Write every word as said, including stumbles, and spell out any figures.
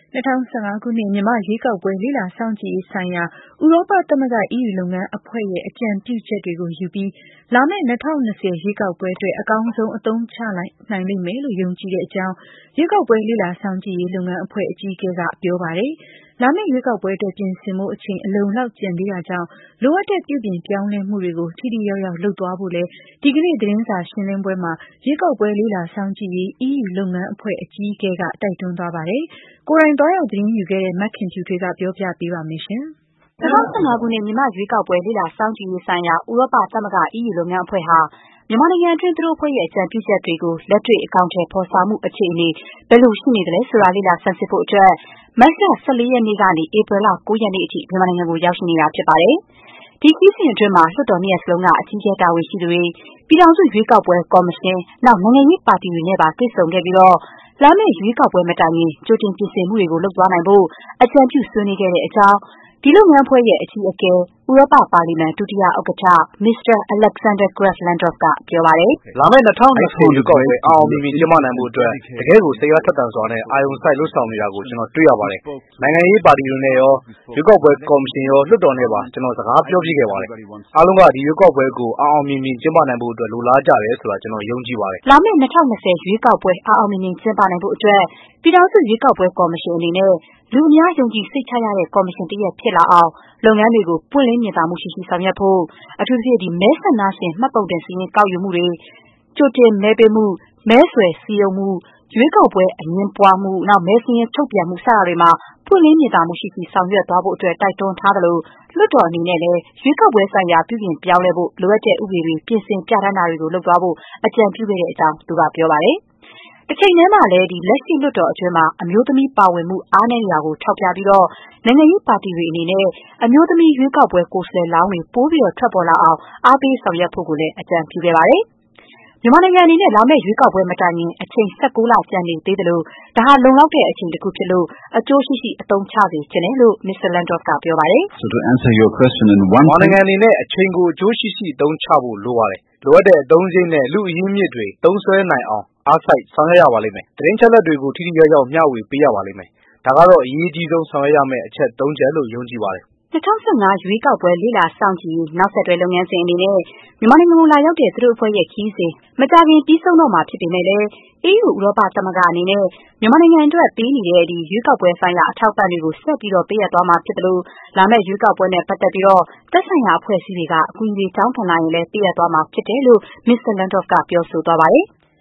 ၂၀၁၅ ခုနှစ်မြန်မာ့ရွေးကောက်ပွဲလေ့လာစောင့်ကြည့်ရေးဆိုင်ရာဥရောပသမဂ္ဂ E U လုပ်ငန်းအဖွဲ့ရဲ့အကြံပြုချက်တွေကိုယူပြီးလာမယ့်၂၀၂၀ရွေးကောက်ပွဲအတွက်အကောင်းဆုံးအသုံးချနိုင်လိမ့်မယ်လို့ယုံကြည်တဲ့အကြောင်းရွေးကောက်ပွဲလေ့လာစောင့်ကြည့်ရေးလုပ်ငန်းအဖွဲ့အကြီးအကဲကပြောပါတယ်။လာမယ့်ရွေးကောက်ပွဲအတွက်ပြင်ဆင်ဖို့အချိန်အလုံလောက်ကျန်သေးတာကြောင့်လိုအပ်တဲ့ပြုပြင်ပြောင်းလဲမှုတွေကိုထိထိရောက်ရောက်လုပ်သွားဖို့လဲဒီကနေ့သတင်းစာရှင်းလင်းပွဲမှာရွေးကောက်ပွဲလေ့လာစောင့်ကြည့်ရေး E U လုပ်ငန်းအဖွဲ့အကြီးအကဲကတိုက်တွန်းသွားပါတယ်။ကိုယ်တိုင်သွားရောက်သတင်းယူခဲ့တဲ့မခင်ဖြူထွေးကပြောပြပေးပါမယ်ရှင်။၂၀၁၅ခုနှစ်မြန်မာ့ရွေးကောက်ပွဲလေ့လာစောင့်ကြည့်ရေးဆိုင်ရာဥရောပသမဂ္ဂ E U လုပ်ငန်းအဖွဲ့ဟာမြန်မာနိုင်ငံအတွင်းသူတို့အဖွဲ့ရဲ့အကြံပြုချက်တွေကိုလက်တွေ့အကောင်အထည်ဖော်ဆောင်မှုအခြေအနေဘယ်လိုရှိနေသလဲဆိုတာလေ့လာဆန်းစစ်ဖို့အတွက်မတ်လ၁၄ရက်နေ့ကနေဧပြီလ၉ရက်နေ့အထိမြန်မာနိုင်ငံကိုရောက်ရှိနေတာဖြစ်ပါတယ်။ဒီခရီးစဉ်အတွင်းမှာလွှတ်တော်နှစ်ရပ်စလုံးကအကြီးအကဲတာဝန်ရှိသူတွေပြည်ထောင်စုရွေးကောက်ပွဲကော်မရှင်နောက်နိုင်ငံရေးပါတီတွေနဲ့ပါတွေ့ဆုံခဲ့ပြီးတော့လာမယ့်ရွေးကောက်ပွဲမတိုင်ခင်ကြိုတင်ပြင်ဆင်မှုတွေကိုလုပ်သွားနိုင်ဖို့အကြံပြုဆွေးနွေးခဲ့တဲ့အကြောင်းဒီလုပ်ငန်းအဖွဲ့ရဲ့အကြီးအကဲဥရောပပါလီမန်ဒုတိယဥက္ကဋ္ဌ Mr. Alexander Graf Lambsdorff ကပြောပါတယ်။လာမယ့်၂၀၂၀ရွေးကောက်ပွဲအောင်အောင်မြင်မြင်ကျင်းပနိုင်ဖို့အတွက်တကယ့်ကိုစိတ်အားထက်သန်စွာနဲ့အာရုံစိုက်လှုပ်ဆောင်နေတာကိုကျွန်တော်တွေ့ရပါတယ်။နိုင်ငံရေးပါတီတွေနဲ့ရောရွေးကောက်ပွဲကော်မရှင်ရောလွှတ်တော်နဲ့ပါကျွန်တော်စကားပြောပြခဲ့ပါတယ်။အားလုံးကဒီရွေးကောက်ပွဲကိုအောင်အောင်မြင်မြင်ကျင်းပနိုင်ဖို့အတွက်လိုလားကြတယ်ဆိုတာကျွန်တော်ယုံကြည်ပါတယ်။လာမယ့်၂၀၂၀ရွေးကောက်ပွဲအောင်အောင်မြင်မြင်ကျင်းပနိုင်ဖို့အတွက်ပြည်ထောင်စုရွေးကောက်ပွဲကော်မရှင်အနေနဲ့လူအများယုံကြည်စိတ်ချရတဲ့ကော်မရှင်တစ်ရပ်ဖြစ်လာအောင်လုပ်ငန်းတွေကိုပွင့်လင်းမြင်သာမှုရှိရှိဆောင်ရွက်ဖို့အထူးသဖြင့်ဒီမဲဆန္ဒရှင်မှတ်ပုံတင်စာရင်းကောက်ယူမှုတွေကြိုတင်မဲပေးမှုမဲဆွယ်စည်းရုံးမှုရွေးကောက်ပွဲအငင်းပွားမှုနောက်မဲစင်းထုတ်ပြန်မှုစတာတွေမှာပွင့်လင်းမြင်သာမှုရှိရှိဆောင်ရွက်သွားဖို့အတွက်တိုက်တွန်းထားသလိုလွှတ်တော်အနေနဲ့လည်းရွေးကောက်ပွဲဆိုင်ရာပြုပြင်ပြောင်းလဲဖို့လိုအပ်တဲ့ဥပဒေတွေပြင်ဆင်ပြဋ္ဌာန်းတာတွေကိုလုပ်သွားဖို့အကြံပြုခဲ့တဲ့အကြောင်းသူကပြောပါတယ်။တစ်ချိန်တည်းမှာလည်းဒီလက်ရှိလွှတ်တော်အတွင်းမှာအမျိုးသမီးပါဝင်မှုအားနည်းနေတာကိုထောက်ပြပြီးတော့နိုင်ငံရေးပါတီတွေအနေနဲ့အမျိုးသမီးရွေးကောက်ပွဲကိုယ်စားလှယ်လောင်းတွေပိုးပြီးတော့ထွက်ပေါ်လာအောင်အားပေးဆောင်ရွက်ဖို့ကိုလည်းအကြံပြုခဲ့ပါတယ်။မြန်မာနိုင်ငံအနေနဲ့လာမယ့်ရွေးကောက်ပွဲမတိုင်ခင်အချိန်၁၉လကျန်နေသေးတယ်လို့ဒါဟာလုံလောက်တဲ့အချိန်တစ်ခုဖြစ်လို့အကျိုးရှိရှိအသုံးချစေချင်တယ်လို့ Mr. Lambsdorff ကပြောပါတယ်။ So to answer your question in one မြန်မာနိုင်ငံအနေနဲ့အချိန်ကိုအကျိုးရှိရှိအသုံးချဖို့လိုပါတယ်။လိုအပ်တဲ့အသုံးစရိတ်နဲ့လူအရင်းမြစ်တွေသုံးစွဲနိုင်အောင်အားစိုက်ဆောင်ရွက်ရပါလိမ့်မယ်။သတင်းချက်လက်တွေကိုထိထိရောက်ရောက်မျှဝေပေးရပါလိမ့်မယ်။ဒါကတော့အရေးကြီးဆုံးဆောင်ရွက်ရမယ့်အချက်၃ချက်လို့ယုံကြည်ပါတယ်။၂၀၁၅ရွေးကောက်ပွဲလေ့လာစောင့်ကြည့်ရေးနောက်ဆက်တွဲလုပ်ငန်းစဉ်အနေနဲ့မြန်မာနိုင်ငံကိုလာရောက်တဲ့သူတို့အဖွဲ့ရဲ့ခရီးစဉ်မကြာခင်ပြီးဆုံးတော့မှာဖြစ်ပေမဲ့လည်း E U ဥရောပသမဂ္ဂအနေနဲ့မြန်မာနိုင်ငံအတွက်ပေးနေတဲ့ဒီရွေးကောက်ပွဲဆိုင်ရာအထောက်အပံ့တွေကိုဆက်ပြီးတော့ပေးရသွားမှာဖြစ်တယ်လို့လာမယ့်ရွေးကောက်ပွဲနဲ့ပတ်သက်ပြီးတော့သက်ဆိုင်ရာအဖွဲ့အစည်းတွေကအကူအညီတွေတောင်းခံလာရင်လည်းပေးရသွားမှာဖြစ်တယ်လို့ Mr. Lambsdorff ကပြောဆိုသွားပါတယ်။